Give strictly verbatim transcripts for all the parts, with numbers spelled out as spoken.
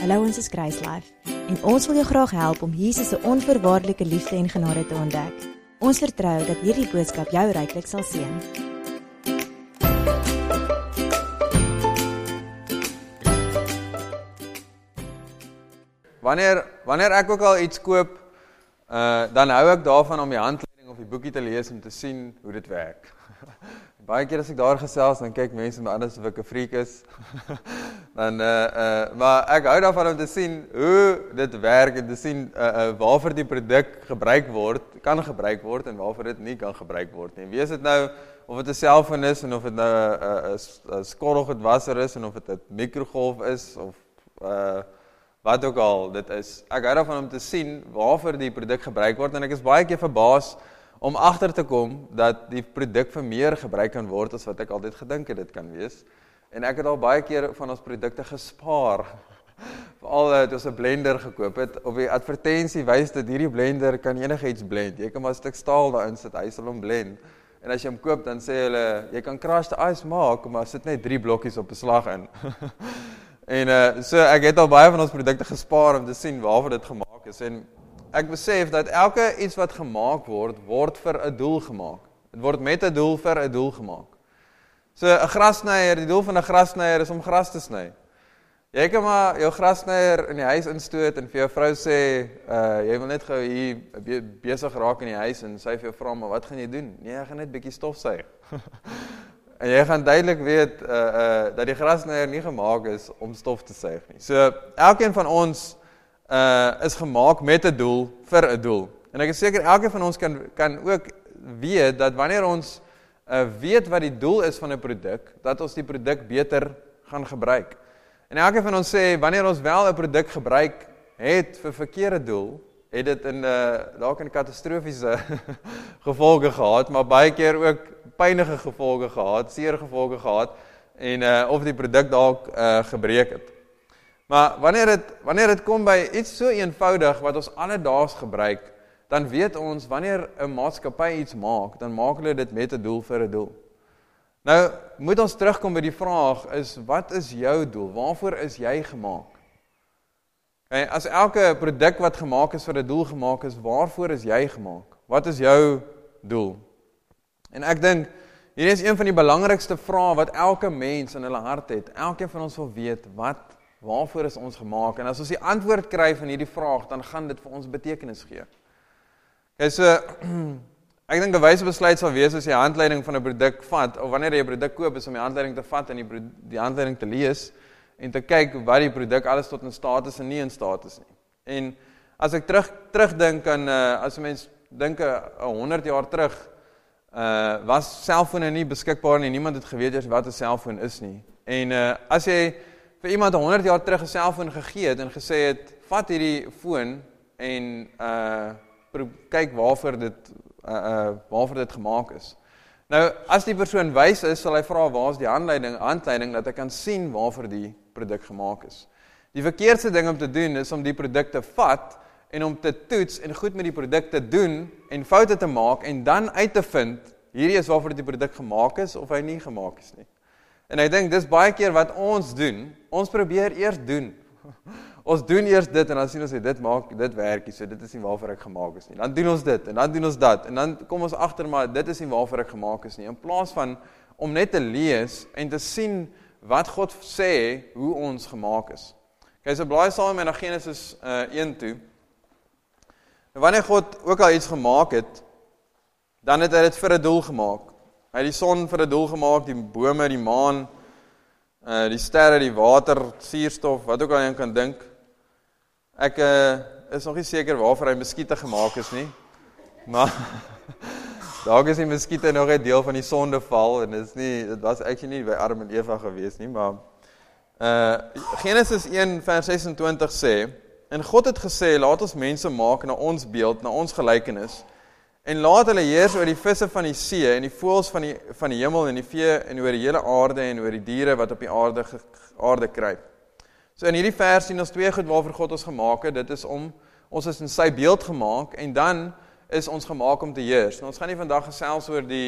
Hallo, ons is Grace Life en ons wil jou graag help om Jesus se onvoorwaardelike liefde en genade te ontdek. Ons vertrou dat hierdie boodskap jou ryklik sal seën. Wanneer, wanneer ek ook al iets koop, uh, dan hou ek daarvan om die handleiding of die boekie te lees om te sien hoe dit werk. Baie keer as ek daar gesels, dan kyk mense my anders of ek 'n freak is. dan, uh, uh, maar ek hou daarvan om te sien hoe dit werk en te sien uh, uh, waarvoor die produk gebruik word, kan gebruik word en waarvoor dit nie kan gebruik word nie. Wees dit nou of dit 'n selfoon is en of dit nou 'n 'n skorrelgoedwasser is en of dit 'n mikrogolf is of uh, wat ook al dit is. Ek hou daarvan om te sien waarvoor die produk gebruik word en ek is baie keer verbaas om agter te kom dat die produk vir meer gebruik kan word as wat ek altyd gedink het dit kan wees. En ek het al baie keer van ons produkte gespaar. Veral het ons 'n blender gekoop het. Op die advertensie wys dat hierdie blender kan enigiets blend. Jy kan maar 'n stuk staal daarin sit, hy sal hom blend. En as jy hom koop, dan sê hulle, jy kan crushed ice maak, maar sit net drie blokkies op 'n slag in. en uh, so ek het al baie van ons produkte gespaar om te sien waarvoor dit gemaak is. En ek besef dat elke iets wat gemaak word, word vir 'n doel gemaak. Dit word met 'n doel vir 'n doel gemaak. So 'n grassnyer, die doel van 'n grassnyer is om gras te sny. Jy kan maar jou grassnyer in die huis instoot en vir jou vrou sê, uh, jy wil net gou hier be besig raak in die huis en sy vir jou vra, maar wat gaan jy doen? Nee, ek gaan net bietjie stofsuig. en jy gaan duidelik weet uh, uh, dat die grassnyer nie gemaak is om stof te suig nie. So elkeen van ons Uh, is gemaak met 'n doel vir 'n doel. En ek is seker elkeen van ons kan kan ook weet dat wanneer ons uh, weet wat die doel is van 'n produk, dat ons die produk beter gaan gebruik. En elkeen van ons sê wanneer ons wel 'n produk gebruik het vir verkeerde doel, het dit in uh, dalk in katastrofiese gevolge gehad, maar baie keer ook pynige gevolge gehad, seer gevolge gehad en uh, of die produk dalk uh, gebreek het. Maar wanneer het, wanneer het kom by iets so eenvoudig wat ons alledaags gebruik, dan weet ons wanneer 'n maatskappy iets maak, dan maak hulle dit met 'n doel vir 'n doel. Nou, moet ons terugkom by die vraag is, wat is jou doel? Waarvoor is jy gemaak? Okay, as elke produk wat gemaak is vir 'n doel gemaak is, waarvoor is jy gemaak? Wat is jou doel? En ek dink, hier is een van die belangrikste vrae wat elke mens in hulle hart het. Elkeen van ons wil weet, wat waarvoor is ons gemaak? En as ons die antwoord kry van hierdie vraag, dan gaan dit vir ons betekenis gee. Okay, so, ek dink 'n wyse besluit sal wees as jy 'n handleiding van 'n produk vat, of wanneer jy 'n produk koop, is om die handleiding te vat en die, die handleiding te lees, en te kyk wat die produk alles tot in staat is en nie in staat is nie. En as ek terug, terugdink aan, uh, as 'n mens dink 'n honderd jaar terug, uh, was selfone nie beskikbaar nie, niemand het geweet eers wat 'n selfoon is nie. En uh, as jy vir iemand honderd jaar terug 'n selfoon gegee het en gesê het, vat hierdie foon en uh, kyk waarvoor dit, uh, uh, waarvoor dit gemaak is. Nou, as die persoon wys is, sal hy vra, waar is die handleiding, handleiding dat hy kan sien waarvoor die produk gemaak is. Die verkeerdste ding om te doen is om die produk te vat en om te toets en goed met die produk te doen en foute te maak en dan uit te vind, hierdie is waarvoor die produk gemaak is of hy nie gemaak is nie. En ek dink, dis baie keer wat ons doen, ons probeer eers doen. Ons doen eers dit, en dan sien ons, dit maak, dit werk, so dit is nie waarvoor ek gemaak is nie. Dan doen ons dit, en dan doen ons dat, en dan kom ons agter, maar dit is nie waarvoor ek gemaak is nie. In plaas van, om net te lees, en te sien, wat God sê, hoe ons gemaak is. Kijk, so blaai saam met na Genesis uh, een toe. En wanneer God ook al iets gemaak het, dan het hy dit vir 'n doel gemaak. Hy het die son vir 'n doel gemaak, die bome, die maan, uh, die sterre, die water, suurstof, wat ook al jy kan dink. Ek uh, is nog nie seker waarvoor hy muskiete gemaak is nie, maar dalk is die muskiete nog 'n deel van die sondeval, en dit is nie, dit was actually nie by Adam en Eva gewees nie, maar uh, Genesis een vers sesentwintig sê, en God het gesê, laat ons mense maak na ons beeld, na ons gelykenis, en laat hulle heers oor die visse van die see, en die voëls van die, van die hemel, en die vee, en oor die hele aarde, en oor die diere wat op die aarde, aarde kruip. So in hierdie vers sien ons twee goed waarvoor God ons gemaak het, dit is om, ons is in sy beeld gemaak, en dan is ons gemaak om te heers. Nou, ons gaan nie vandag gesels oor die,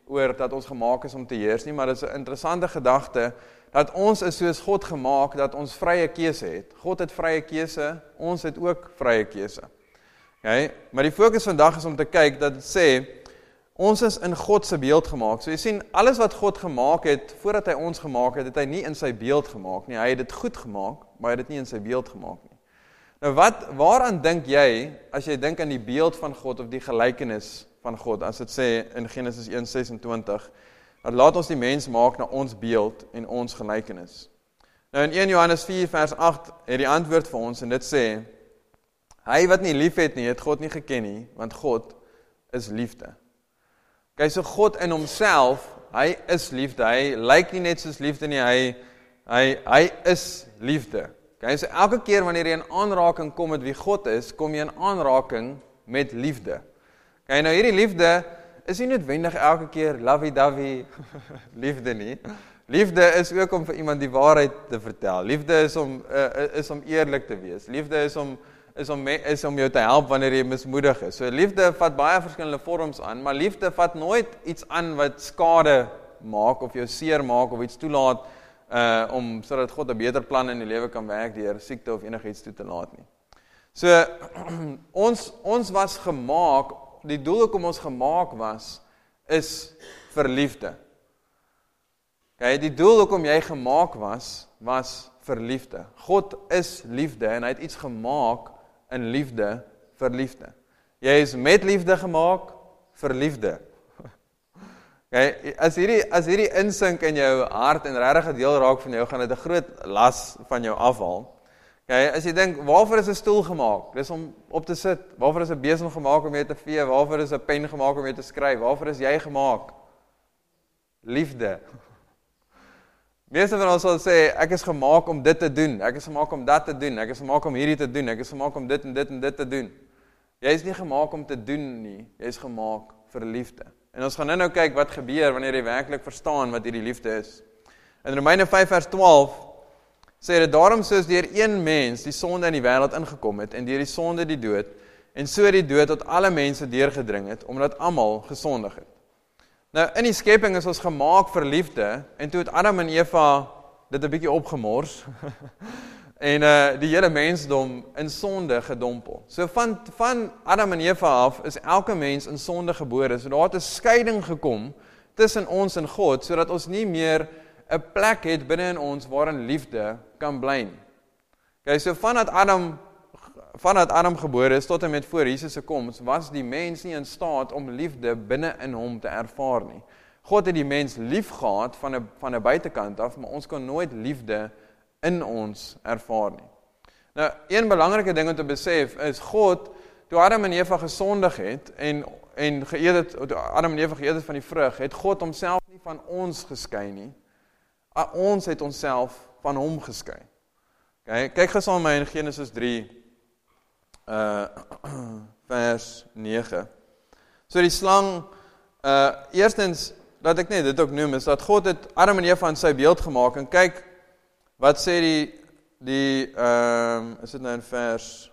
oor dat ons gemaak is om te heers nie, maar dit is 'n interessante gedagte, dat ons is soos God gemaak, dat ons vrye keuse het. God het vrye keuse, ons het ook vrye keuse. Okay? Maar die fokus vandag is om te kyk, dat dit sê, ons is in God se beeld gemaak. So jy sien, alles wat God gemaak het, voordat hy ons gemaak het, het hy nie in sy beeld gemaak nie. Hy het dit goed gemaak, maar hy het dit nie in sy beeld gemaak nie. Nou wat, waaraan dink jy, as jy dink aan die beeld van God, of die gelykenis van God, as dit sê in Genesis een sesentwintig, dat laat ons die mens maak na ons beeld en ons gelykenis. Nou in een Johannes vier vers agt het die antwoord vir ons, en dit sê, hy wat nie lief het nie, het God nie geken nie, want God is liefde. Kyk, so God in homself, hy is liefde, hy lyk nie net soos liefde nie, hy, hy, hy is liefde. Kyk, so elke keer wanneer jy in aanraking kom met wie God is, kom jy in aanraking met liefde. Kyk, nou hierdie liefde is nie noodwendig elke keer lovey-dovey liefde nie. Liefde is ook om vir iemand die waarheid te vertel. Liefde is om, uh, is om eerlik te wees. Liefde is om Is om, is om jou te help wanneer jy mismoedig is. So liefde vat baie verskillende vorms aan, maar liefde vat nooit iets aan wat skade maak, of jou seer maak, of iets toelaat, uh, om, sodat God 'n beter plan in die lewe kan werk, deur siekte of enigiets toe te laat nie. So, ons, ons was gemaak, die doel hoekom ons gemaak was, is vir liefde. Okay, die doel hoekom jy gemaak was, was vir liefde. God is liefde, en hy het iets gemaak, in liefde, vir liefde. Jy is met liefde gemaak, vir liefde. Okay, as hierdie, as hierdie insink in jou hart, en regtig 'n deel raak van jou, gaan dit 'n groot las van jou afhaal. Okay, as jy dink, waarvoor is 'n stoel gemaak? Dis om op te sit. Waarvoor is 'n besem gemaak om mee te vee? Waarvoor is 'n pen gemaak om mee te skryf? Waarvoor is jy gemaak? Liefde. Meeste van ons sal sê, ek is gemaak om dit te doen, ek is gemaak om dat te doen, ek is gemaak om hierdie te doen, ek is gemaak om dit en dit en dit te doen. Jy is nie gemaak om te doen nie, jy is gemaak vir liefde. En ons gaan nou nou kyk wat gebeur wanneer jy werklik verstaan wat hierdie liefde is. In Romeine vyf vers twaalf sê dit, daarom soos deur een mens die sonde in die wêreld ingekom het, en deur die sonde die dood, en so die dood tot alle mense deurgedring het, omdat almal gesondig het. Nou, in die skepping is ons gemaak vir liefde, en toe het Adam en Eva dit 'n bietjie opgemors, en uh, die hele mensdom in sonde gedompel. So van, van Adam en Eva af is elke mens in sonde gebore, so daar het 'n skeiding gekom tussen ons en God, sodat ons nie meer 'n plek het binne in ons waarin liefde kan bly nie. Okay, so vandat Adam Vandat Adam gebore is tot en met voor Jesus se koms, was die mens nie in staat om liefde binne in hom te ervaar nie. God het die mens lief gehad van 'n van 'n buitekant af, maar ons kon nooit liefde in ons ervaar nie. Nou, een belangrike ding om te besef is, God, toe Adam en Eva gesondig het, en, en geëet het, toe Adam en Eva geëet het van die vrug, het God homself nie van ons geskei nie. Ons het onsself van hom geskei. Okay, kyk gou saam met my in Genesis drie, Uh, vers nege. So die slang, uh, eerstens, dat ek net dit ook noem, is dat God het Adam en Eva in sy beeld gemaak, en kyk, wat sê die, die um, is dit nou in vers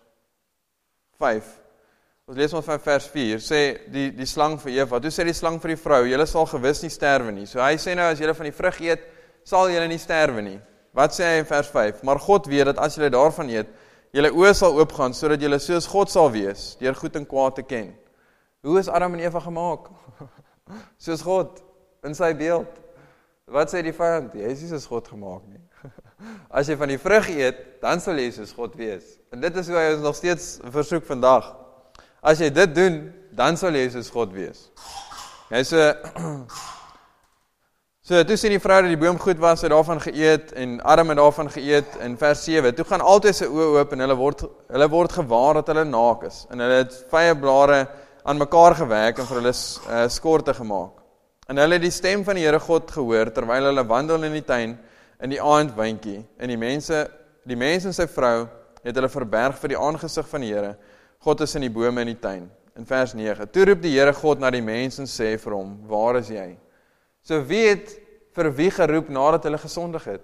vyf, ons lees maar van vers vier, sê die, die slang vir Eva, toe sê die slang vir die vrou, julle sal gewis nie sterwe nie, so hy sê nou, as julle van die vrug eet, sal julle nie sterwe nie. Wat sê hy in vers vyf? Maar God weet dat as julle daarvan eet, julle oë sal oopgaan, sodat julle soos God sal wees, deur goed en kwaad te ken. Hoe is Adam en Eva gemaak? Soos God, in sy beeld. Wat sê die vyand? Jy is nie soos God gemaak nie. As jy van die vrug eet, dan sal jy soos God wees. En dit is hoe hy ons nog steeds versoek vandag. As jy dit doen, dan sal jy soos God wees. Hy sê, so, toe sien die vrou dat die boom goed was, het daarvan geëet, en Adam het daarvan geëet, in vers sewe, toe gaan altyd sy oë oop, en hulle word, hulle word gewaar dat hulle naak is, en hulle het vyeblare aan mekaar gewerk, en vir hulle uh, skorte gemaak. En hulle het die stem van die Here God gehoor, terwyl hulle wandel in die tuin, in die aandwindjie, en die mense, die mens en sy vrou, het hulle verberg vir die aangesig van die Here, God is in die bome in die tuin. In vers nege, toe roep die Here God na die mens en sê vir hom, waar is jy? So wie het vir wie geroep nadat hulle gesondig het?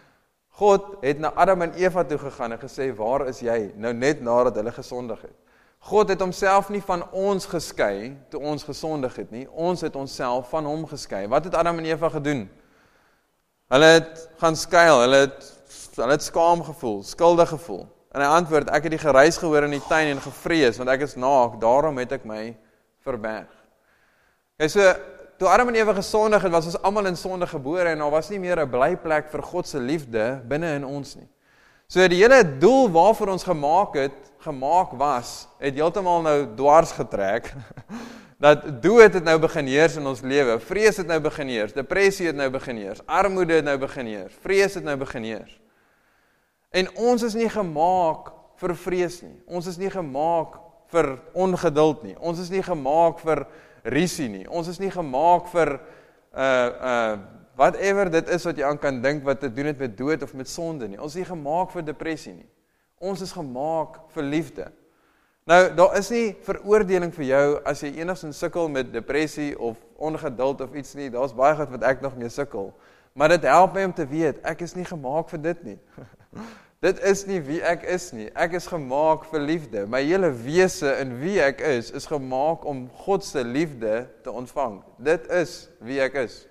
God het na Adam en Eva toe gegaan en gesê, waar is jy? Nou net nadat hulle gesondig het. God het homself nie van ons geskei toe ons gesondig het nie. Ons het onsself van hom geskei. Wat het Adam en Eva gedoen? Hulle het gaan skuil, hulle het, hulle het skaam gevoel, skuldig gevoel. En hy antwoord, ek het die geruis gehoor in die tuin en gevrees, want ek is naak, daarom het ek my verberg. Okay, so, toe Adam en Eva gesondig het, was ons almal in sonde gebore en daar was nie meer 'n blyplek vir God se liefde binne in ons nie. So die hele doel waarvoor ons gemaak het, gemaak was, het heeltemal nou dwars getrek. Dat dood het nou begin heers in ons lewe, vrees het nou begin heers, depressie het nou begin heers, armoede het nou begin heers, vrees het nou begin heers. En ons is nie gemaak vir vrees nie, ons is nie gemaak vir ongeduld nie, ons is nie gemaak vir risie nie, ons is nie gemaak vir uh, uh, whatever dit is wat jy aan kan dink wat te doen het met dood of met sonde nie, ons is nie gemaak vir depressie nie, ons is gemaak vir liefde. Nou, daar is nie veroordeling vir jou as jy enigstens sukkel met depressie of ongeduld of iets nie, daar is baie goed wat ek nog mee sukkel, maar dit help my om te weet, ek is nie gemaak vir dit nie. Dit is nie wie ek is nie, ek is gemaak vir liefde, my hele wese in wie ek is, is gemaak om God se liefde te ontvang, dit is wie ek is.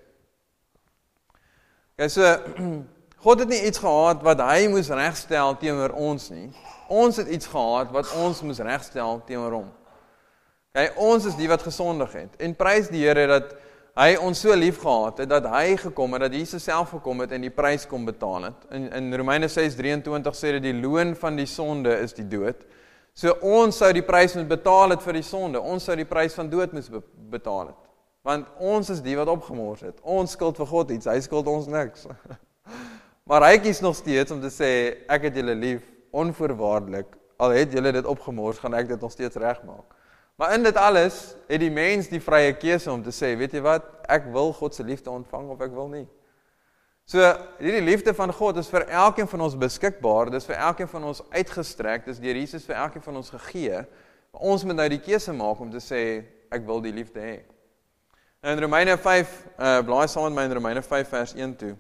Okay, so, God het nie iets gehad wat hy moes regstel teenoor ons nie, ons het iets gehad wat ons moes regstel teenoor hom. Okay, ons is die wat gesondig het, en prys die Here dat hy ons so lief gehad het, dat hy gekom het, dat Jesus self gekom het en die prys kom betaal het. In, in Romeine ses drieëntwintig sê dat die loon van die sonde is die dood. So ons sou die prys moet betaal het vir die sonde, ons sou die prys van dood moes be- betaal het. Want ons is die wat opgemors het, ons skuld vir God iets, hy skuld ons niks. Maar hy kies nog steeds om te sê, ek het julle lief, onvoorwaardelik, al het julle dit opgemors, gaan ek dit nog steeds regmaak. Maar in dit alles, het die mens die vrye keuse om te sê, weet jy wat, ek wil God se liefde ontvang of ek wil nie. So, hierdie liefde van God is vir elkeen van ons beskikbaar, dis vir elkeen van ons uitgestrek, dis deur Jesus vir elkeen van ons gegee, maar ons moet nou die keuse maak om te sê, ek wil die liefde hê. Nou in Romeine vyf, uh, blaai saam met my in Romeine vyf vers een toe.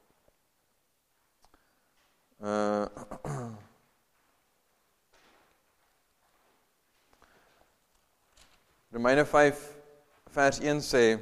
Uh, Romeine vyf vers een sê,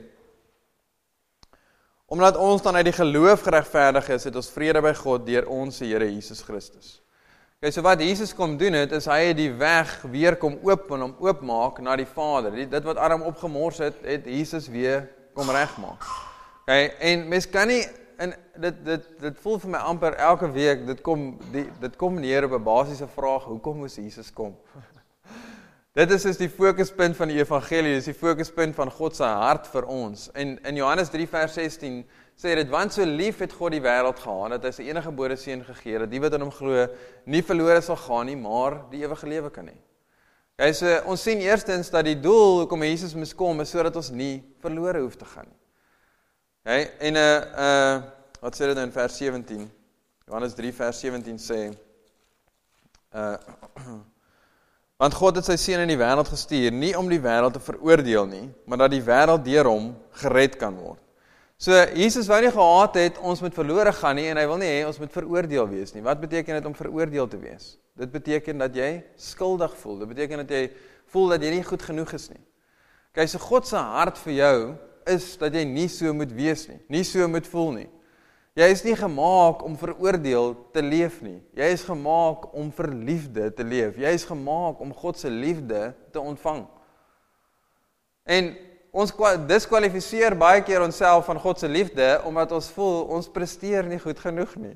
omdat ons dan uit die geloof geregverdig is, het ons vrede by God deur ons Here Jesus Christus. Okay, so wat Jesus kom doen het, is hy het die weg weer kom oop en hom oopmaak na die Vader. Die, dit wat Adam opgemors het, het Jesus weer kom regmaak. Okay, en mens kan nie, en dit, dit, dit voel vir my amper elke week, dit kom, die, dit kom neer op 'n basiese vraag, hoekom moes Jesus kom? Dit is dus die fokuspunt van die evangelie, dis die fokuspunt van God se hart vir ons. En in Johannes drie vers sestien sê dit, want so lief het God die wêreld gehad, dat hy sy enige gebore seun gegee het, dat die wat in hom glo, nie verlore sal gaan nie, maar die ewige lewe kan hê. Okay, so ons sien eerstens dat die doel hoekom Jesus moes kom, is sodat ons nie verlore hoef te gaan nie. Okay, en uh, uh, wat sê dit nou in vers sewentien? Johannes drie vers sewentien sê, uh, want God het sy seun in die wêreld gestuur, nie om die wêreld te veroordeel nie, maar dat die wêreld deur hom gered kan word. So, Jesus wou nie gehad het, ons moet verlore gaan nie, en hy wil nie hê, ons moet veroordeel wees nie. Wat beteken dit om veroordeel te wees? Dit beteken dat jy skuldig voel, dit beteken dat jy voel dat jy nie goed genoeg is nie. Kyk, so God se hart vir jou, is dat jy nie so moet wees nie, nie so moet voel nie. Jy is nie gemaak om veroordeel te leef nie. Jy is gemaak om vir liefde te leef. Jy is gemaak om God se liefde te ontvang. En ons diskwalifiseer baie keer onsself van God se liefde, omdat ons voel, ons presteer nie goed genoeg nie.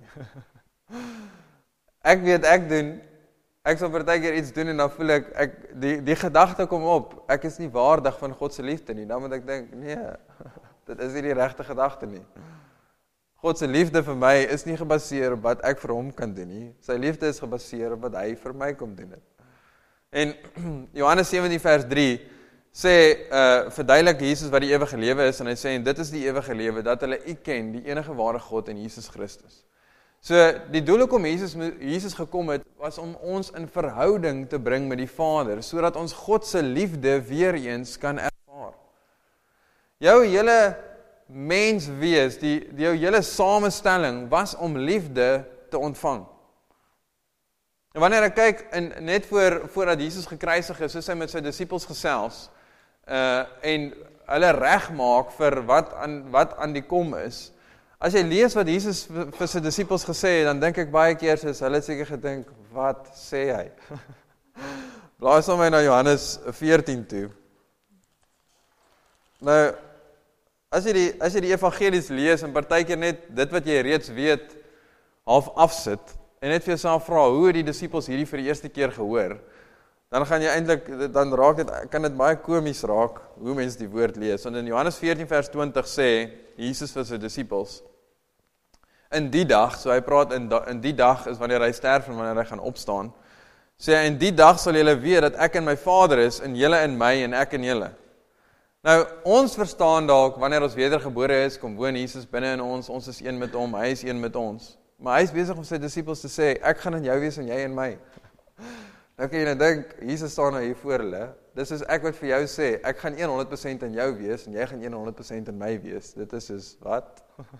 Ek weet, ek doen, ek sal partykeer iets doen en dan voel ek, ek die, die gedagte kom op, ek is nie waardig van God se liefde nie. Dan moet ek dink, nee, dit is nie die regte gedagte nie. God se liefde vir my is nie gebaseer op wat ek vir hom kan doen nie. Sy liefde is gebaseer op wat hy vir my kom doen het. En Johannes sewentien vers drie sê, uh, verduidelik Jesus wat die ewige lewe is, en hy sê, en dit is die ewige lewe, dat hulle U ken, die enige ware God en Jesus Christus. So, die doel hoekom Jesus, Jesus gekom het, was om ons in verhouding te bring met die Vader, sodat ons God se liefde weer eens kan ervaar. Jou hele mens wees, die, die jou hele samestelling was om liefde te ontvang. En wanneer ek kyk, en net voor, voordat Jesus gekruisig is, is hy met sy disippels gesels, uh, en hulle regmaak vir wat aan, wat aan die kom is. As jy lees wat Jesus vir, vir sy disippels gesê het, dan dink ek baie keer soos hulle seker gedink, wat sê hy? Blaai saam my na Johannes veertien toe. Nou, as jy die, as jy die evangelies lees, en partykeer net dit wat jy reeds weet, half afsit, en net vir jouself vra, hoe het die disippels hierdie vir die eerste keer gehoor, dan gaan jy eintlik, dan raak dit, kan dit baie komies raak, hoe mense die woord lees. Want in Johannes veertien vers twintig sê, Jesus vir sy disippels, in die dag, so hy praat, in, in die dag is wanneer hy sterf en wanneer hy gaan opstaan, sê hy, in die dag sal julle weet dat ek en my Vader is, en julle in my en ek in julle. Nou, ons verstaan dalk, wanneer ons wedergebore is, kom woon Jesus binne in ons, ons is een met hom, hy is een met ons. Maar hy is besig om sy disippels te sê, ek gaan in jou wees en jy in my. Nou kan jy nou dink, Jesus staan nou hier voor hulle, dis is ek wat vir jou sê, ek gaan honderd persent in jou wees, en jy gaan honderd persent in my wees. Dit is dus, wat?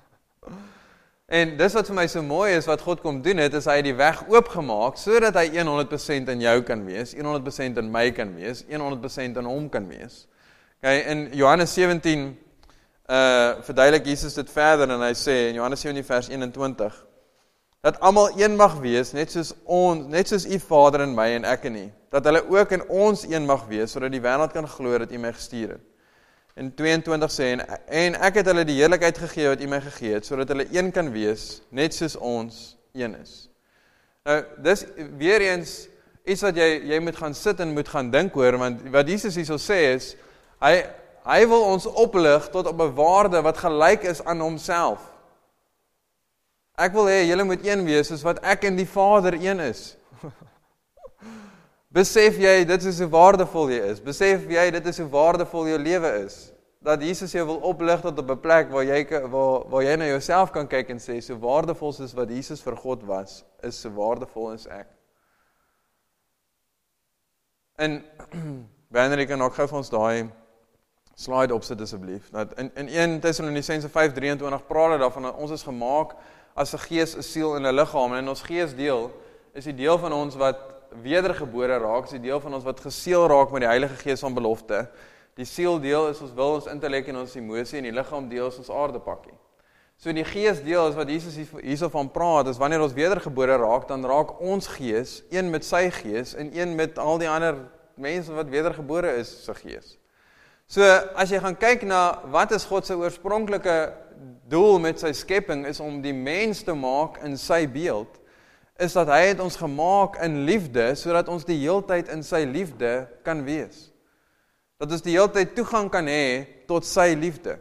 En dis wat vir my so mooi is, wat God kom doen het, is hy die weg oopgemaak, so dat hy honderd persent in jou kan wees, honderd persent in my kan wees, honderd persent in hom kan wees. Okay, in Johannes sewentien, uh, verduidelik Jesus dit verder, en hy sê, in Johannes sewentien vers eenentwintig, dat almal een mag wees, net soos ons, net soos u Vader in my en ek in u, dat hulle ook in ons een mag wees, sodat die wêreld kan glo dat u my gestuur het. En tweeëntwintig sê, en, en ek het hulle die heerlikheid gegee wat u my gegee het, sodat hulle een kan wees, net soos ons een is. Nou, dis weer eens iets wat jy, jy moet gaan sit en moet gaan dink oor, want wat Jesus hier so sê is, hy, hy wil ons oplig tot op 'n waarde wat gelyk is aan homself. Ek wil hê, julle moet een wees, soos wat ek en die Vader een is. Besef jy, dit is hoe waardevol jy is. Besef jy, dit is hoe waardevol jou lewe is. Dat Jesus jou wil oplig tot op 'n plek waar jy, waar, waar jy na jouself kan kyk en sê, so waardevol soos wat Jesus vir God was, is so waardevol as ek. En, Wanneer kan ook gou vir ons daai slide opsit asseblief. In, in eerste Tessalonisense vyf drieëntwintig praat dit daarvan, ons is gemaak as 'n gees, 'n siel en 'n liggaam, en in ons geesdeel is die deel van ons wat wedergebore raak, is die deel van ons wat geseël raak met die Heilige Gees van belofte. Die sieldeel is ons wil, ons intellek en ons emosie, en die liggaamdeel is ons aardepakkie. So die geesdeel is wat Jesus hierso van praat, is wanneer ons wedergebore raak, dan raak ons gees, een met sy gees, en een met al die ander mense wat wedergebore is, sy gees. So, as jy gaan kyk na, wat is God se oorspronklike doel met sy skepping, is om die mens te maak in sy beeld, is dat hy het ons gemaak in liefde, sodat ons die heeltyd in sy liefde kan wees. Dat ons die heeltyd toegang kan hê tot sy liefde.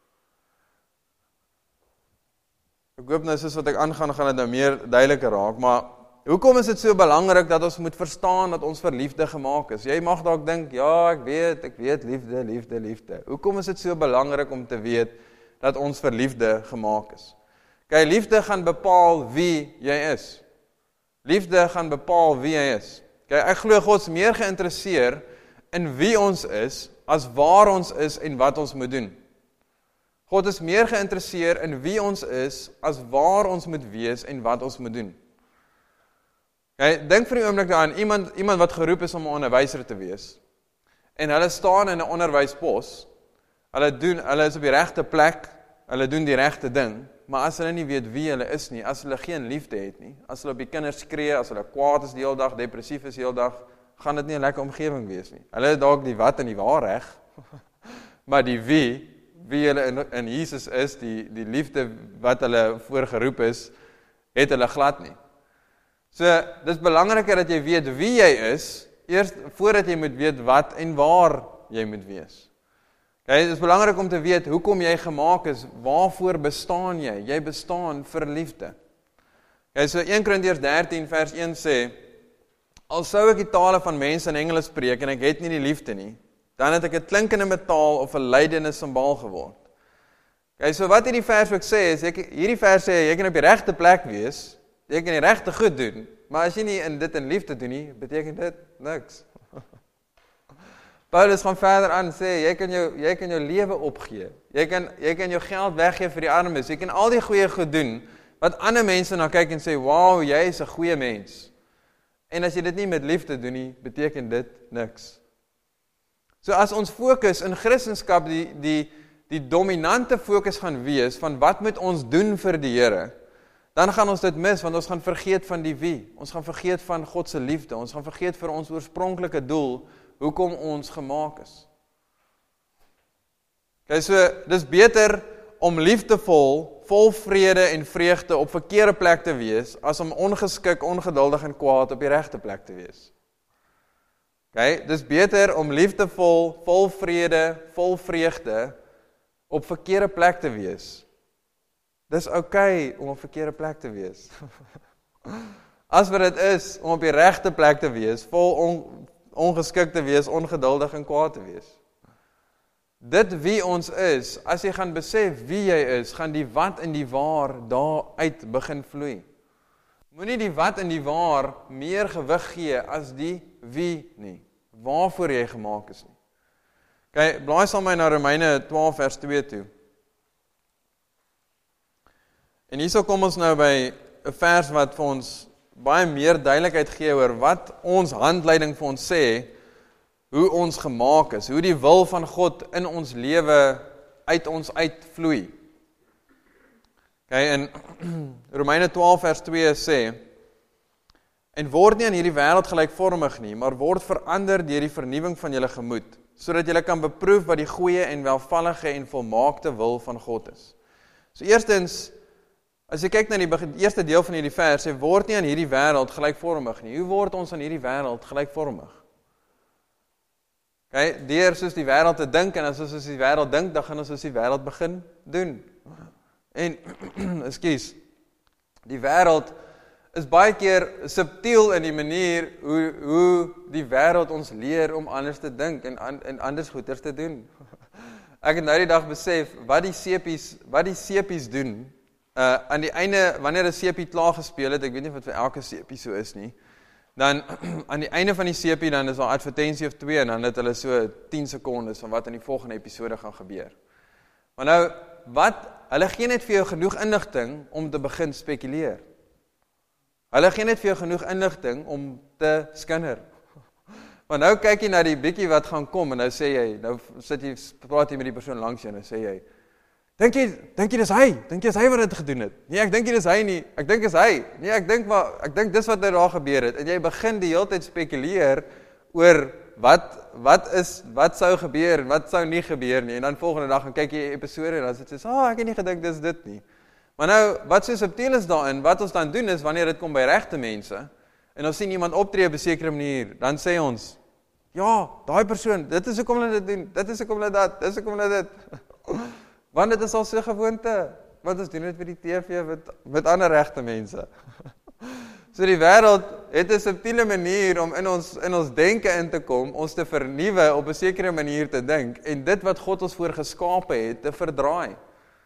Ek hoop nou, soos wat ek aangaan, gaan dit nou meer duideliker raak, maar hoekom is dit so belangrik dat ons moet verstaan dat ons vir liefde gemaak is? Jy mag dalk dink, ja, ek weet, ek weet, liefde, liefde, liefde. Hoekom is dit so belangrik om te weet dat ons vir liefde gemaak is? Kyk, liefde gaan bepaal wie jy is. Liefde gaan bepaal wie jy is. Kyk, ek glo God is meer geïnteresseer in wie ons is, as waar ons is en wat ons moet doen. God is meer geïnteresseer in wie ons is, as waar ons moet wees en wat ons moet doen. Kyk, dink vir 'n oomblik daaraan, iemand, iemand wat geroep is om 'n onderwyser te wees, en hulle staan in 'n onderwyspos, hulle doen, hulle is op die regte plek, hulle doen die regte ding, maar as hulle nie weet wie hulle is nie, as hulle geen liefde het nie, as hulle op die kinders skree, as hulle kwaad is die hele dag, depressief is die hele dag, gaan dit nie 'n lekker omgewing wees nie. Hulle het dalk die wat en die waar reg, maar die wie, wie hulle in, in Jesus is, die, die liefde wat hulle voorgeroep is, het hulle glad nie. So, dit is belangriker dat jy weet wie jy is, eers voordat jy moet weet wat en waar jy moet wees. Okay, dit is belangrik om te weet hoekom jy gemaak is, waarvoor bestaan jy? Jy bestaan vir liefde. Okay, so eerste Korintiërs dertien vers een sê, al sou ek die tale van mense en engele spreek en ek het nie die liefde nie, dan het ek 'n klinkende metaal of 'n lydende simbaal geword. Okay, so wat hierdie vers ook sê is, ek, hierdie vers sê, jy kan op die regte plek wees, jy kan die regte goed doen, maar as jy nie in dit in liefde doen nie, beteken dit niks. Paulus gaan verder aan sê, jy kan jou, jy kan jou lewe opgee, jy kan, jy kan jou geld weggee vir die armes, jy kan al die goeie goed doen, wat ander mense na kyk en sê, wow, jy is 'n goeie mens. En as jy dit nie met liefde doen nie, beteken dit niks. So as ons fokus in Christendom die, die, die dominante fokus gaan wees van wat moet ons doen vir die Here, dan gaan ons dit mis, want ons gaan vergeet van die wie. Ons gaan vergeet van God se liefde. Ons gaan vergeet vir ons oorspronklike doel, hoekom ons gemaak is. Okay, so, dis beter om liefdevol, vol vrede en vreugde op verkeerde plek te wees, as om ongeskik, ongeduldig en kwaad op die regte plek te wees. Okay, dis beter om liefdevol, vol vrede, vol vreugde, op verkeerde plek te wees. Dis okay om op verkeerde plek te wees. As wat dit is, om op die regte plek te wees, vol on, ongeskik te wees, ongeduldig en kwaad te wees. Dit wie ons is, as jy gaan besef wie jy is, gaan die wat en die waar daaruit begin vloei. Moenie die wat en die waar meer gewig gee as die wie nie, waarvoor jy gemaak is nie. Okay, blaai saam my na Romeine twaalf vers twee toe. En hierso kom ons nou by 'n vers wat vir ons baie meer duidelikheid gee oor wat ons handleiding vir ons sê, hoe ons gemaak is, hoe die wil van God in ons lewe uit ons uitvloei. Okay, en Romeine twaalf vers twee sê, en word nie aan hierdie wêreld gelykvormig nie, maar word verander deur die vernuwing van julle gemoed, sodat julle kan beproef wat die goeie en welvallige en volmaakte wil van God is. So eerstens, as jy kyk na die begin, eerste deel van hierdie vers, sê, word nie aan hierdie wêreld gelykvormig nie. Hoe word ons aan hierdie wêreld gelykvormig? Okay, deur soos die wêreld te dink, en as ons soos die wêreld dink, dan gaan ons soos die wêreld begin doen. En, ekskuus, die wêreld is baie keer subtiel in die manier hoe, hoe die wêreld ons leer om anders te dink en, en anders goeders te doen. Ek het nou die dag besef, wat die sepies, wat die sepies doen, uh, aan die einde, wanneer 'n sepie klaar gespeel het, ek weet nie wat vir elke sepie so is nie, dan aan die einde van die sepie, dan is daar 'n advertensie of twee, en dan het hulle so tien sekondes van wat in die volgende episode gaan gebeur. Maar nou, wat, hulle gee net vir jou genoeg inligting om te begin spekuleer. Hulle gee net vir jou genoeg inligting om te skinder. Maar nou kyk jy na die bietjie wat gaan kom, en nou sê jy, nou sit jy, praat jy met die persoon langs jou, en nou sê jy, Dink jy, dink jy dis hy? Dink jy dis hy wat dit gedoen het? Nee, ek dink nie dis hy nie. Ek dink dis hy. Nee, ek dink maar ek dink dis wat nou daar gebeur het. En jy begin die hele tyd spekuleer oor wat wat is wat sou gebeur en wat sou nie gebeur nie. En dan volgende dag gaan kyk jy 'n episode en dan sê jy, "Ah, oh, ek het nie gedink dis dit nie." Maar nou, wat so subtiel is daarin, wat ons dan doen is wanneer dit kom by regte mense en ons sien iemand optree op 'n sekere manier, dan sê ons, "Ja, daai persoon, dit is hoekom hulle dit doen. Dit is hoekom hulle dat. Dis hoekom hulle dit." Want dit is al so gewoonte, want ons doen dit vir die T V met, met ander regte mense. So die wêreld het 'n subtiele manier om in ons, in ons denke in te kom, ons te vernuwe op 'n sekere manier te dink, en dit wat God ons voor geskape het, te verdraai.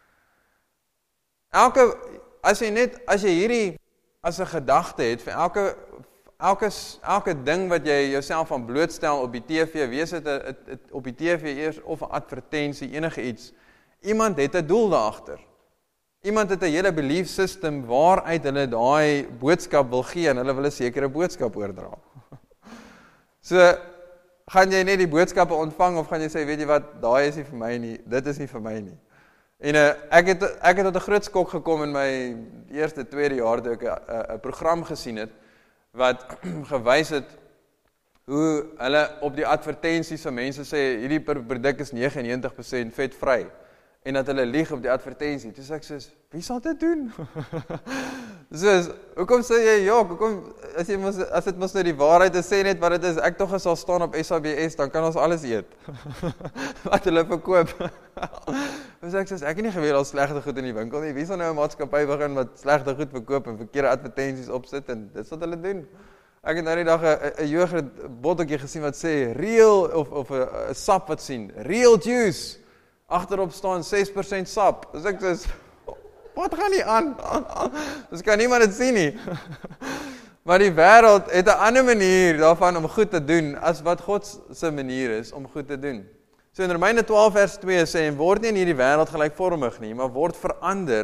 Elke, as jy net, as jy hierdie, as 'n gedagte het, vir elke, elke, elke ding wat jy jouself aan blootstel op die T V, wees dit op die T V eers, of 'n advertensie, enige iets, iemand het 'n doel daagter. Iemand het 'n hele belief system waaruit hulle daai boodskap wil gee en hulle wil 'n sekere boodskap oordra. So, gaan jy net die boodskappe ontvang of gaan jy sê, weet jy wat, daai is nie vir my nie, dit is nie vir my nie. En uh, ek het ek het tot 'n groot skok gekom in my eerste tweede jaar toe ek 'n program gesien het wat gewys het hoe hulle op die advertensies van mense sê hierdie produk is negenennegentig persent vetvry. En dat hulle lieg op die advertensie. Toe sê ek soos, wie sal dit doen? Soos, hoekom sê jy, ja, hoekom, as, jy mos, as dit mos nou die waarheid is, sê net wat dit is, ek tog sal staan op S A B S, dan kan ons alles eet. Wat hulle verkoop. Toe sê ek soos, ek het nie geweet al slegte goed in die winkel nie, wie sal nou 'n maatskappy begin wat slegte goed verkoop en verkeerde advertensies opsit, en dit is wat hulle doen. Ek het nou die dag 'n jeugd botteltjie gesien wat sê, real, of, of 'n sap wat sien, real juice. Agterop staan ses persent sap. Dus ek sê, wat gaan nie aan? Dus kan niemand dit sien nie. Maar die wêreld het 'n ander manier daarvan om goed te doen, as wat God se manier is om goed te doen. So in Romeine twaalf vers twee sê, en word nie in hierdie wêreld gelykvormig nie, maar word verander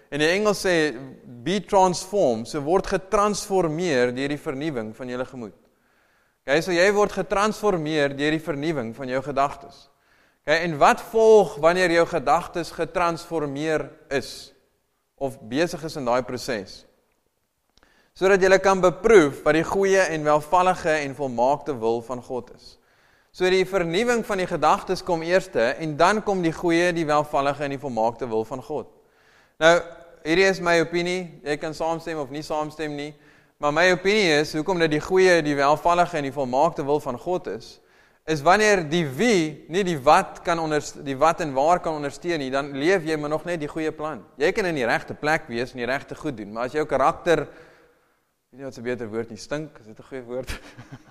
En die Engels sê, be transformed, so word getransformeer deur die vernuwing van julle gemoed. Okay, so jy word getransformeer deur die vernuwing van jou gedagtes. Okay, en wat volg wanneer jou gedagtes getransformeer is, of besig is in daai proses? Sodat jy kan beproef wat die goeie en welvallige en volmaakte wil van God is. So die vernuwing van die gedagtes kom eerste, en dan kom die goeie, die welvallige en die volmaakte wil van God. Nou, hierdie is my opinie, jy kan saamstem of nie saamstem nie, maar my opinie is, hoekom dit die goeie, die welvallige en die volmaakte wil van God is, is wanneer die wie nie die wat kan ondersteun, die wat en waar kan ondersteun nie, dan leef jy maar nog net die goeie plan. Jy kan in die regte plek wees en die regte goed doen, maar as jou karakter, weet nie wat 'n beter woord nie, stink, is dit 'n goeie woord?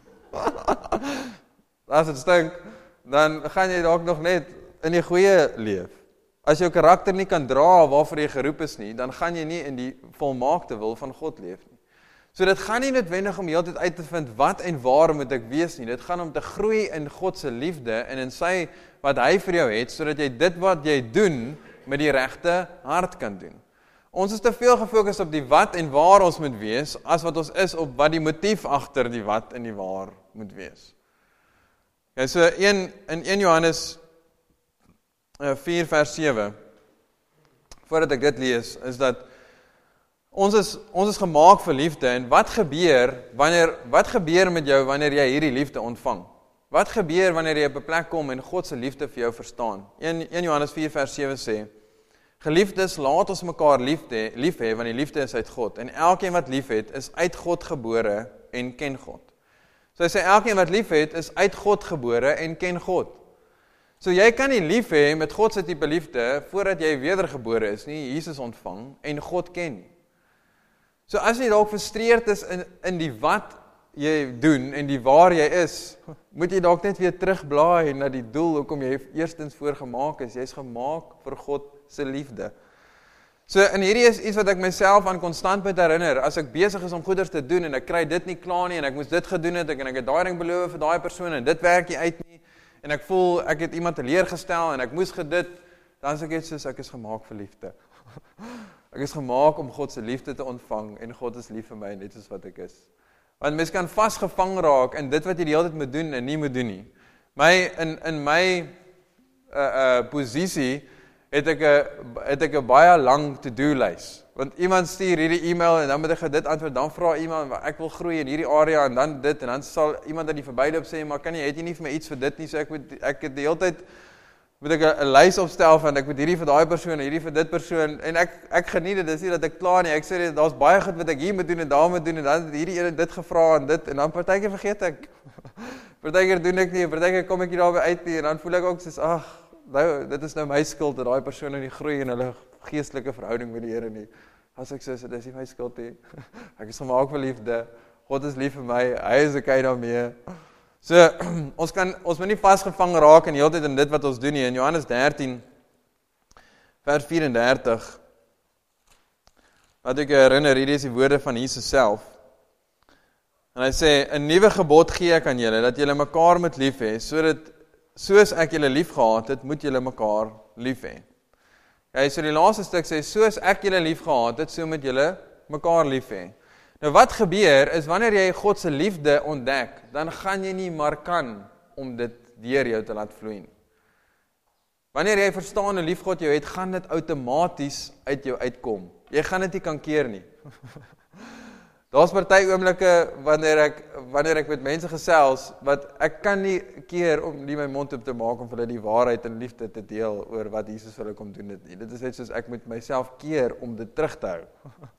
As dit stink, dan gaan jy dalk nog net in die goeie leef. As jou karakter nie kan dra waarvoor jy geroep is nie, dan gaan jy nie in die volmaakte wil van God leef nie. So dit gaan nie noodwendig om heeltyd uit te vind wat en waar moet ek wees nie. Dit gaan om te groei in God se liefde en in sy wat hy vir jou het, sodat jy dit wat jy doen met die regte hart kan doen. Ons is te veel gefokus op die wat en waar ons moet wees, as wat ons is op wat die motief agter die wat en die waar moet wees. Okay, so een, in een Johannes vier vers sewe, voordat ek dit lees, is dat ons is, ons is gemaak vir liefde, en wat gebeur, wanneer, wat gebeur met jou wanneer jy hierdie liefde ontvang? Wat gebeur wanneer jy op 'n plek kom en God se liefde vir jou verstaan? een Johannes vier vers sewe sê, Geliefdes, laat ons mekaar lief hê, lief hê, want die liefde is uit God, en elkeen wat lief het, is uit God gebore en ken God. So hy sê, elkeen wat lief het, is uit God gebore en ken God. So jy kan nie lief hê met God se tipe liefde, voordat jy wedergebore is nie, Jesus ontvang, en God ken nie. So as jy dalk frustreerd is in, in die wat jy doen, en die waar jy is, moet jy dalk net weer terugblaai na die doel, hoekom jy eerstens voorgemaak is, jy is gemaak vir God se liefde. So, en hierdie is iets wat ek myself aan konstant moet herinner, as ek besig is om goeders te doen, en ek kry dit nie klaar nie, en ek moes dit gedoen het, en ek het daai ding beloof vir daai persoon, en dit werk nie uit nie, en ek voel, ek het iemand teleurgestel, en ek moes gedit, dan is ek iets soos, ek is gemaak vir liefde. Ek is gemaak om God se liefde te ontvang, en God is lief vir my, net soos wat ek is. Want mens kan vasgevang raak, in dit wat jy die hele tyd moet doen, en nie moet doen nie. My, in, in my uh, uh, posisie, het ek 'n het ek 'n baie lang to-do lys. Want iemand stuur hierdie e-mail en dan moet ek dit antwoord, dan vra iemand, ek wil groei in hierdie area en dan dit, en dan sal iemand aan die verbyloop sê, maar kan jy, het jy nie vir my iets vir dit nie, so ek moet, ek het die hele tyd, moet ek 'n lys opstel van, ek moet hierdie vir daai persoon, hierdie vir dit persoon, en ek, ek geniet dit, dis nie dat ek klaar nie, ek sê, daar's baie goed wat ek hier moet doen en daar moet doen, en dan het hierdie ene dit gevra en dit, en dan partykeer vergeet ek, partykeer doen ek nie, partykeer kom ek nie daarby uit nie, en dan voel ek ook soos, ag, nou, dit is nou my skuld, dat daai persoon nie groei in hulle geestelike verhouding met die Here nie. As ek sê, dit is nie my skuld nie. Ek is gemaak vir liefde. God is lief vir my. Hy is okay daarmee. So, ons kan, ons moet nie vasgevang raak in die hele tyd in dit wat ons doen nie. In Johannes dertien, vers vyf-en-dertig, wat ek herinner, hierdie is die woorde van Jesus self. En hy sê, 'n nuwe gebod gee ek aan julle, dat julle mekaar moet lief hê, sodat soos ek julle lief gehad het, moet julle mekaar lief hê. Okay, so die laaste stuk sê, soos ek julle lief gehad het, so moet julle mekaar lief hê. Nou wat gebeur, is wanneer jy God se liefde ontdek, dan gaan jy nie maar kan, om dit deur jou te laat vloei nie. Wanneer jy verstaan hoe lief God jou het, gaan dit outomaties uit jou uitkom. Jy gaan dit nie kan keer nie. Daar's party oomblikke wanneer ek wanneer ek met mense gesels wat ek kan nie keer om nie my mond op te maak om vir hulle die waarheid en liefde te deel oor wat Jesus vir hulle kom doen het nie. Dit is net soos ek moet myself keer om dit terug te hou.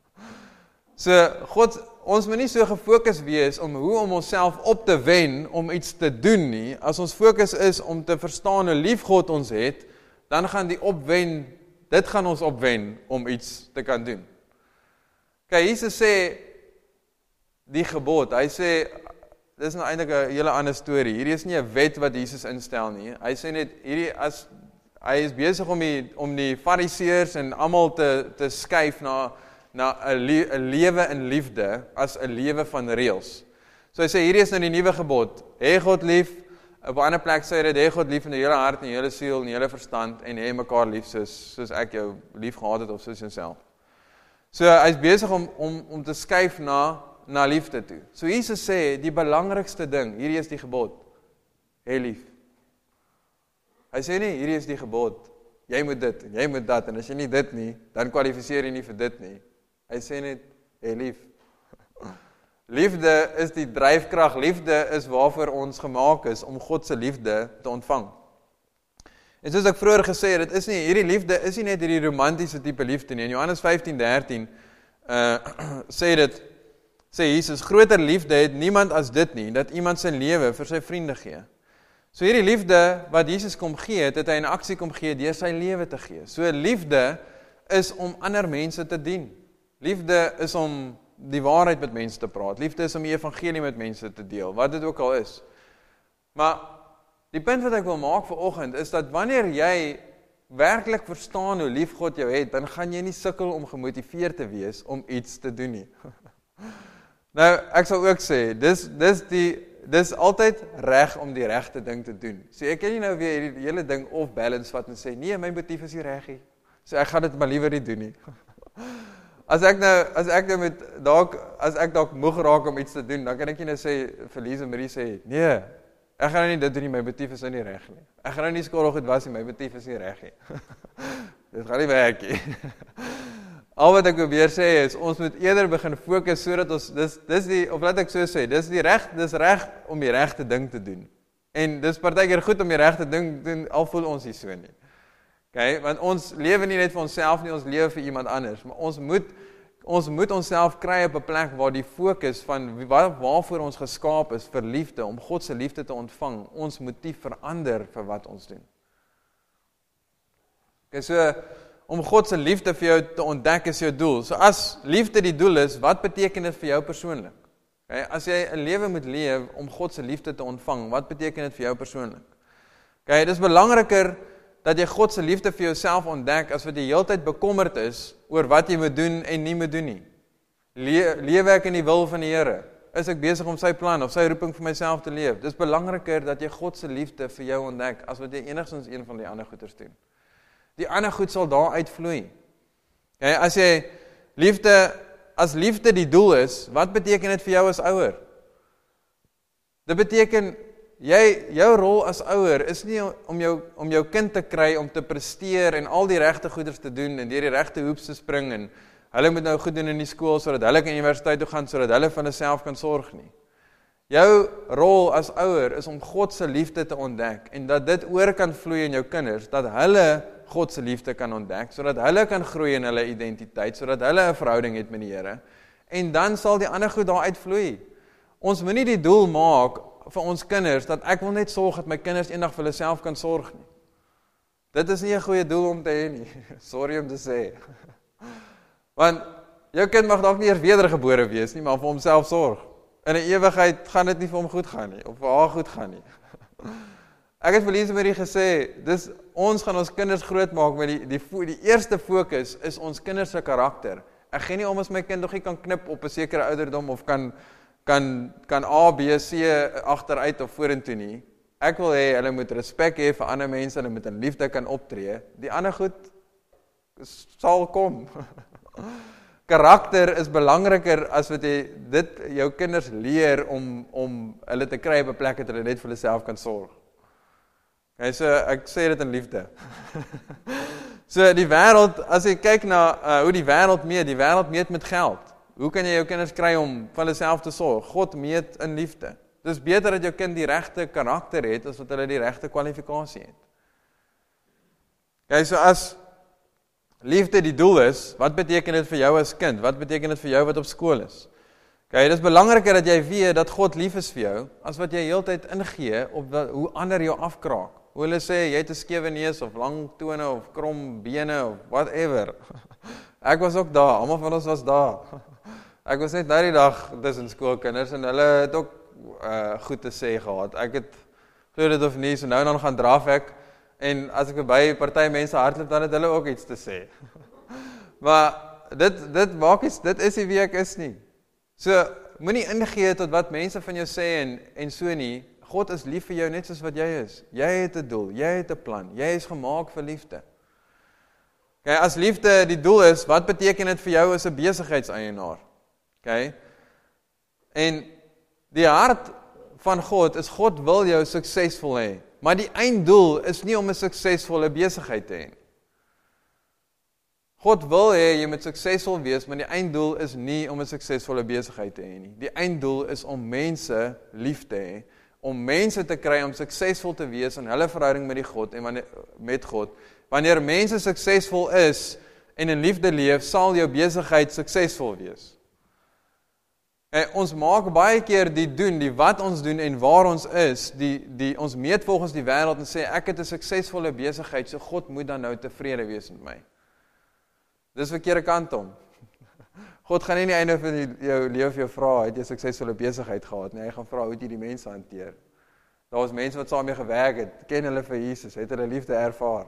So God, ons moet nie so gefokus wees om hoe om onsself op te wen om iets te doen nie. As ons fokus is om te verstaan hoe lief God ons het, dan gaan die opwen, dit gaan ons opwen om iets te kan doen. Kyk, Jesus sê die gebod, hy sê, dit is nou eintlik 'n hele ander storie, hierdie is nie 'n wet wat Jesus instel nie, hy sê net, hierdie as, hy is besig om die, om die fariseërs en almal te, te skuif na, na 'n le, lewe in liefde, as 'n lewe van reëls. So hy sê, hierdie is nou die nuwe gebod, hê God lief, op 'n ander plek sê hy dit, hê God lief in die hele hart, en die hele siel, en die hele verstand, en hê mekaar lief, soos, soos ek jou lief gehad het, of soos jouself. So hy's besig om om om te skuif na na liefde toe. So Jesus sê die belangrikste ding, hierdie is die gebod. Hê lief. Hy sê nie hierdie is die gebod. Jy moet dit en jy moet dat en as jy nie dit nie, dan kwalifiseer jy nie vir dit nie. Hy sê net hê lief. Liefde is die dryfkrag. Liefde is waarvoor ons gemaak is om God se liefde te ontvang. En soos ek vroeër gesê het, dit is nie hierdie liefde is nie net hierdie romantiese tipe liefde nie. In Johannes vyftien dertien uh sê dit sê Jesus, groter liefde het niemand as dit nie, dat iemand sy lewe vir sy vriende gee. So hierdie liefde wat Jesus kom gee, het, het hy in aksie kom gee deur sy lewe te gee. So liefde is om ander mense te dien. Liefde is om die waarheid met mense te praat. Liefde is om die evangelie met mense te deel, wat dit ook al is. Maar die punt wat ek wil maak vanoggend is dat wanneer jy werklik verstaan hoe lief God jou het, dan gaan jy nie sukkel om gemotiveerd te wees om iets te doen nie. Nou, ek sal ook sê, dis dis die dis altyd reg om die regte ding te doen. So ek kan nie nou weer hierdie hele ding off balance vat en sê nee, my motief is nie reg nie. So ek gaan dit maar liewer nie doen nie. As ek nou as ek nou met dalk as ek dalk moeg raak om iets te doen, dan kan ek nie nou sê vir Lise Marie sê, nee, ek gaan nou nie dit doen nie, my motief is nou nie reg nie. Ek gaan nou nie skool goed was nie, my motief is nie reg nie. Dit gaan nie werk nie. Al wat ek probeer sê is, ons moet eerder begin fokus sodat ons, dis, dis die, of laat ek so sê, dis die reg, dis reg om die regte ding te doen. En dis partykeer goed om die regte ding te doen, al voel ons nie so nie. Okay, want ons lewe nie net vir onsself nie, ons lewe vir iemand anders, maar ons moet ons moet onsself kry op 'n plek waar die fokus van waar, waarvoor ons geskaap is vir liefde, om God se liefde te ontvang, ons motief verander vir wat ons doen. Okay, so om God se liefde vir jou te ontdek is jou doel. So as liefde die doel is, wat beteken dit vir jou persoonlik? Okay, as jy 'n lewe moet leef om God se liefde te ontvang, wat beteken dit vir jou persoonlik? Okay, dit is belangriker dat jy God se liefde vir jouself ontdek, as wat jy heeltyd bekommerd is oor wat jy moet doen en nie moet doen nie. Le lewe ek in die wil van die Here? Is ek besig om sy plan of sy roeping vir myself te leef? Dis belangriker dat jy God se liefde vir jou ontdek, as wat jy enigstens een van die ander goeders doen. Die ander goed sal daar uitvloei. Okay, as jy liefde, as liefde die doel is, wat beteken dit vir jou as ouer? Dit beteken Jy, jou rol as ouer is nie om jou, om jou kind te kry om te presteer en al die regte goeders te doen en deur die regte hoeps te spring en hulle moet nou goed doen in die skool sodat hulle kan universiteit toe gaan sodat hulle van hulle self kan sorg nie. Jou rol as ouer is om God se liefde te ontdek en dat dit oor kan vloei in jou kinders, dat hulle God se liefde kan ontdek, sodat hulle kan groei in hulle identiteit, sodat hulle 'n verhouding het met die Here. En dan sal die ander goed daar uitvloei. Ons moet nie die doel maak vir ons kinders, dat ek wil net sorg dat my kinders eendag vir hulle self kan sorg nie. Dit is nie 'n goeie doel om te hê nie. Sorry om te sê. Want jou kind mag dalk nie eers wedergebore wees nie, maar vir homself sorg. In 'n ewigheid gaan dit nie vir hom goed gaan nie, of vir haar goed gaan nie. Ek het vir Lise Marie gesê, dis ons gaan ons kinders groot maak met die die die eerste fokus is ons kinders se karakter. Ek gee nie om as my kind nog nie kan knip op 'n sekere ouderdom of kan kan kan A, B, C agteruit of vorentoe nie. Ek wil hê hulle moet respek hê vir ander mense, hulle moet in liefde kan optree. Die ander goed sal kom. Karakter is belangriker as wat jy dit jou kinders leer om om hulle te kry op 'n plek dat hulle net vir hulle self kan sorg. Okay, so ek sê dit in liefde. So die wêreld, as jy kyk na uh, hoe die wêreld meet, die wêreld meet met geld. Hoe kan jy jou kinders kry om van hulle self te sorg? God meet in liefde. Dis beter dat jou kind die regte karakter het as wat hulle die regte kwalifikasie het. Okay, so as liefde die doel is, wat beteken dit vir jou as kind? Wat beteken dit vir jou wat op skool is? Okay, dit is belangriker dat jy weet dat God lief is vir jou, as wat jy heeltyd ingee op wat, hoe ander jou afkraak. Hoe hulle sê, jy het 'n skewe neus of lang tone of krom bene of whatever. Ek was ook daar, almal van ons was daar. Ek was net nou die dag tussen skoolkinders en hulle het ook uh, goed te sê gehad. Ek het glo dit of nie, so nou en dan gaan draf ek en as ek verby party mense hardloop dan het hulle ook iets te sê. Maar dit dit maak iets, dit is nie wie ek is nie. So moenie ingee tot wat mense van jou sê en en so nie. God is lief vir jou net soos wat jy is. Jy het 'n doel, jy het 'n plan. Jy is gemaak vir liefde. Okay, as liefde die doel is, wat beteken dit vir jou as 'n besigheidseienaar? Okay? En die hart van God is, God wil jou suksesvol hê, maar die einddoel is nie om 'n suksesvolle besigheid te hê. God wil hê jy moet suksesvol wees, maar die einddoel is nie om 'n suksesvolle besigheid te hê nie. Die einddoel is om mense lief te hê, om mense te kry om suksesvol te wees in hulle verhouding met die God en wanneer, met God. Wanneer mense suksesvol is en in liefde leef, sal jou besigheid suksesvol wees. En ons maak baie keer die doen, die wat ons doen en waar ons is, die, die ons meet volgens die wêreld en sê ek het 'n suksesvolle besigheid, so God moet dan nou tevrede wees met my. Dis verkeerde kant om. God gaan nie aan die einde van die, jou lewe vir jou vra, het jy 'n suksesvolle besigheid gehad nie, hy gaan vra hoe het jy die mense hanteer. Daar was mense wat saam mee gewerk het, ken hulle vir Jesus, het hulle liefde ervaar.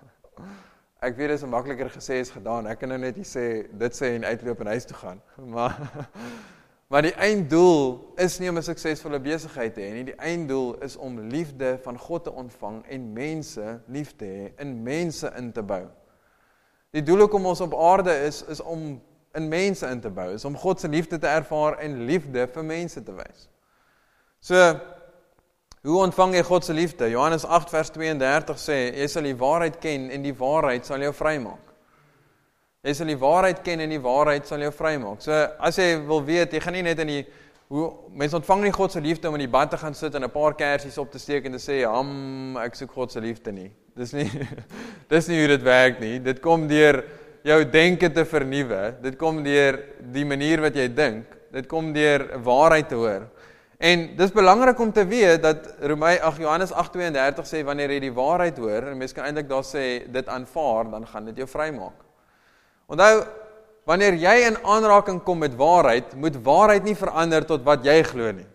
Ek weet dit is makliker gesê as gedaan. Ek kan nou net nie sê dit sê en uitloop en huis toe gaan. Maar maar die einddoel is nie om 'n suksesvolle besigheid te hê nie. Die einddoel is om liefde van God te ontvang en mense lief te hê, in mense in te bou. Die doel hoekom ons op aarde is is om in mense in te bou, is om God se liefde te ervaar en liefde vir mense te wys. So hoe ontvang jy God se liefde? Johannes agt vers twee en dertig sê, jy sal die waarheid ken en die waarheid sal jou vrymaak. Jy sal die waarheid ken en die waarheid sal jou vrymaak. So as jy wil weet, jy gaan nie net in die hoe mense ontvang nie God se liefde om in die bad te gaan sit en 'n paar kersies op te steek en te sê, "Ham, ek soek God se liefde nie." Dis nie dis nie hoe dit werk nie. Dit kom deur jou denke te vernuwe. Dit kom deur die manier wat jy dink. Dit kom deur waarheid te hoor. En dis belangrik om te weet dat Romeine ag Johannes agt twee en dertig sê wanneer jy die waarheid hoor en mense kan eintlik daar sê dit aanvaar, dan gaan dit jou vrymaak. Onthou, wanneer jy in aanraking kom met waarheid, moet waarheid nie verander tot wat jy glo nie.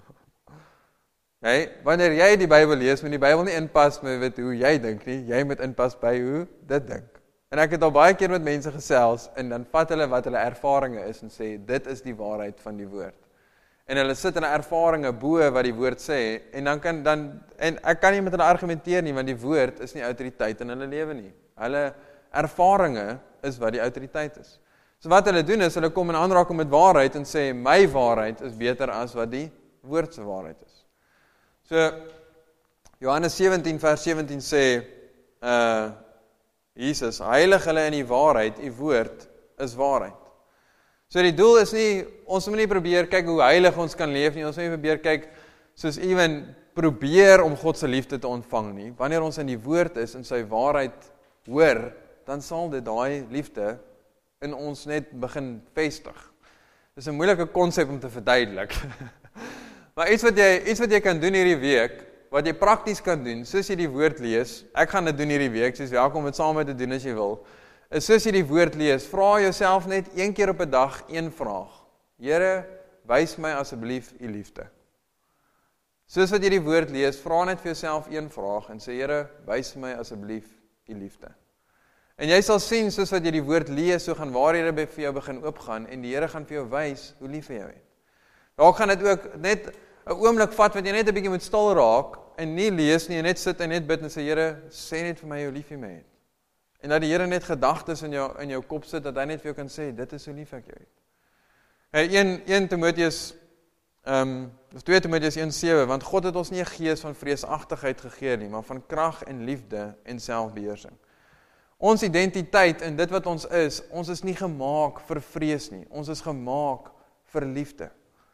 Okay? Wanneer jy die Bybel lees, moet die Bybel nie inpas met hoe jy dink nie, jy moet inpas by hoe dit dink. En ek het al baie keer met mense gesels en dan vat hulle wat hulle ervarings is en sê dit is die waarheid van die woord. En hulle sit in 'n ervarings bo wat die woord sê en dan kan dan en ek kan nie met hulle argumenteer nie want die woord is nie autoriteit in hulle lewe nie. Hulle ervarings is wat die autoriteit is. So wat hulle doen is hulle kom in aanraking met waarheid en sê my waarheid is beter as wat die woord se waarheid is. So Johannes sewentien vers sewentien sê uh Jesus, heilig hulle in die waarheid, die woord is waarheid. So die doel is nie, ons moet nie probeer kyk hoe heilig ons kan leef nie, ons moet nie probeer kyk, soos even probeer om God se liefde te ontvang nie. Wanneer ons in die woord is en sy waarheid hoor, dan sal dit daai liefde in ons net begin vestig. Dis 'n moeilike konsep om te verduidelik. Maar iets wat jy iets wat jy kan doen hierdie week, wat jy prakties kan doen, soos jy die woord lees, ek gaan dit doen hierdie week, soos welkom om dit saam met te doen as jy wil, is soos jy die woord lees, vra jouself net een keer op 'n dag een vraag. Here, wys my asseblief u liefde. Soos wat jy die woord lees, vra net vir jouself een vraag en sê, Here, wys my asseblief u liefde. En jy sal sien, soos wat jy die woord lees, so gaan waarhede by vir jou begin oopgaan en die Here gaan vir jou wys hoe lief hy jou het. Dalk gaan dit ook net 'n oomblik vat wat jy net 'n bietjie moet stil raak en nie lees nie en net sit en net bid en sê, Here, sê net vir my hoe lief jy my het. En dat die Here net gedagtes in jou in jou kop sit dat hy net vir jou kan sê, dit is hoe lief ek jou het. Hey, een Timoteus ehm um, twee Timoteus een sewe, want God het ons nie 'n gees van vreesagtigheid gegee nie, maar van krag en liefde en selfbeheersing. Ons identiteit en dit wat ons is, ons is nie gemaak vir vrees nie. Ons is gemaak vir liefde.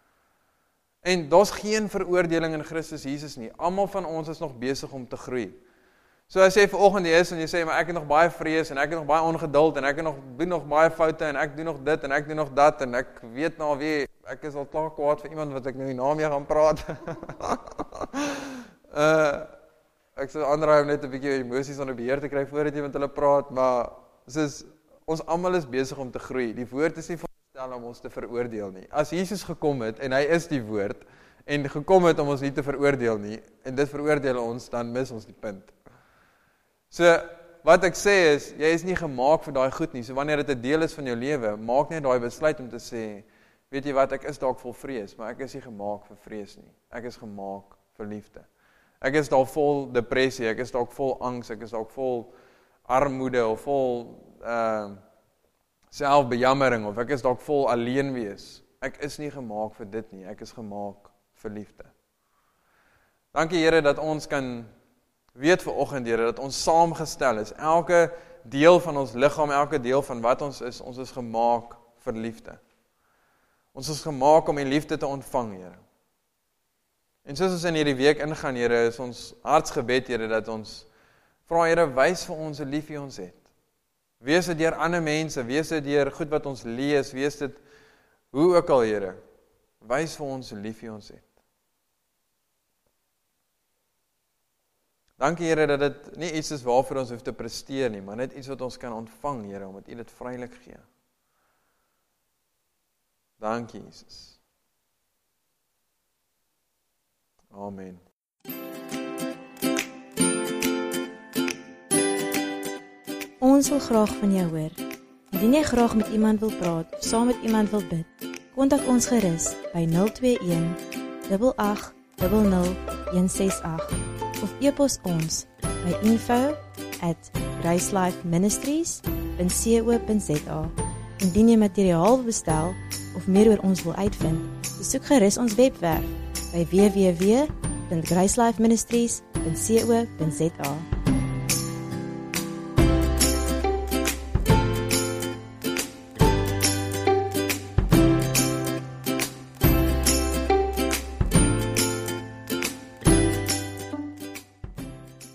En daar's geen veroordeling in Christus Jesus nie. Almal van ons is nog besig om te groei. So as jy vanoggend hier is en jy sê, maar ek het nog baie vrees en ek het nog baie ongeduld en ek het nog doen nog baie foute en ek doen nog dit en ek doen nog dat en ek weet nou wie, ek is al klaar kwaad vir iemand wat ek nou nie na mee gaan praat. uh, ek sê ander om net 'n bietjie emosies onder beheer te kry voordat jy met hulle praat, maar soos, ons almal is besig om te groei. Die woord is nie veronderstel om ons te veroordeel nie. As Jesus gekom het en hy is die woord en gekom het om ons nie te veroordeel nie en dit veroordeel ons, dan mis ons die punt. So, wat ek sê is, jy is nie gemaak vir daai goed nie, so wanneer dit 'n deel is van jou lewe, maak net daai besluit om te sê, weet jy wat, ek is dalk vol vrees, maar ek is nie gemaak vir vrees nie, ek is gemaak vir liefde. Ek is dalk vol depressie, ek is dalk vol angs, ek is dalk vol armoede, of vol uh, selfbejammering of ek is dalk vol alleen wees. Ek is nie gemaak vir dit nie, ek is gemaak vir liefde. Dankie Here dat ons kan weet vanoggend Here dat ons saamgestel is. Elke deel van ons liggaam, elke deel van wat ons is, ons is gemaak vir liefde. Ons is gemaak om die liefde te ontvang, Here. En soos ons in hierdie week ingaan, Here, is ons hartsgebed, Here, dat ons vra, Here, wys vir ons hoe lief U ons het. Wees dit deur ander mense, wees dit deur goed wat ons lees, wees dit hoe ook al, Here. Wys vir ons hoe lief U ons het. Dankie, Here, dat dit nie iets is waarvoor ons hoef te presteer nie, maar net iets wat ons kan ontvang, Here, omdat U dit vrylik gee. Dankie, Jesus. Amen. Ons wil graag van jou hoor. Indien jy graag met iemand wil praat of saam met iemand wil bid, kontak ons gerus by nul twee een, agt agt, nul nul, een ses agt of e-pos ons by info at gracelifeministries dot co dot za. Indien jy materiaal wil bestel of meer oor ons wil uitvind, besoek gerus ons webwerf by w w w punt gracelifeministries dot co dot za.